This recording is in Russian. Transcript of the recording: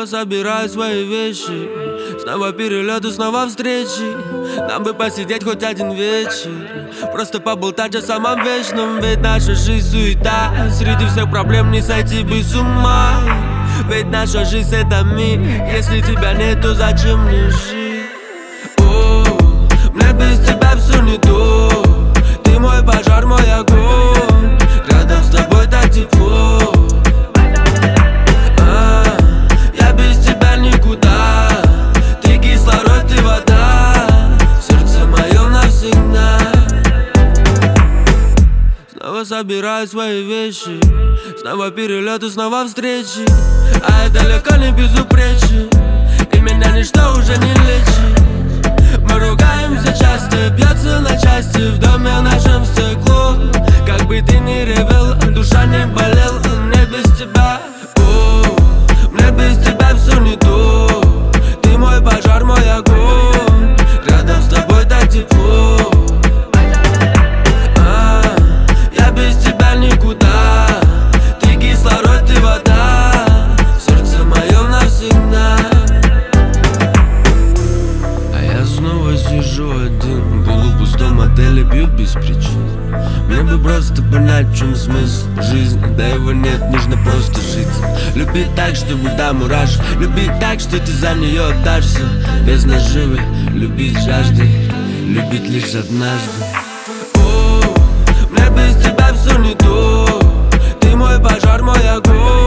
собираю свои вещи. Снова перелеты, снова встречи. Нам бы посидеть хоть один вечер, просто поболтать о самом вечном. Ведь наша жизнь суета, среди всех проблем не сойти бы с ума. Ведь наша жизнь это миг, если тебя нет, то зачем мне жить? О, мне без тебя все не то. Ты мой пожар, мой огонь. Рядом с тобой так тепло. Я без тебя никуда. Ты кислород, ты вода. В сердце моем навсегда. Снова собираю свои вещи. Снова перелеты, снова встречи. А я далеко не безупречен, и меня ничто уже не лечит. Мы ругаемся часто, бьется на части в доме нашем стекло. Как бы ты ни ревел, душа не болела. Мне без тебя, о, мне без тебя все не то. Ты мой пожар, мой огонь. Рядом с тобой так тепло. Я без тебя никуда. Ты кислород, ты вода. В сердце моем навсегда. А я снова сижу один в полупустом отеле, пью без причин. Мне бы просто понять, в чем смысл жизни. Да его нет, нужно просто жить. Любить так, чтобы до мурашек. Любить так, что ты за нее отдашься. Без наживы, любить жаждой. Любить лишь однажды. О, мне без тебя все не то. Ты мой пожар, мой огонь.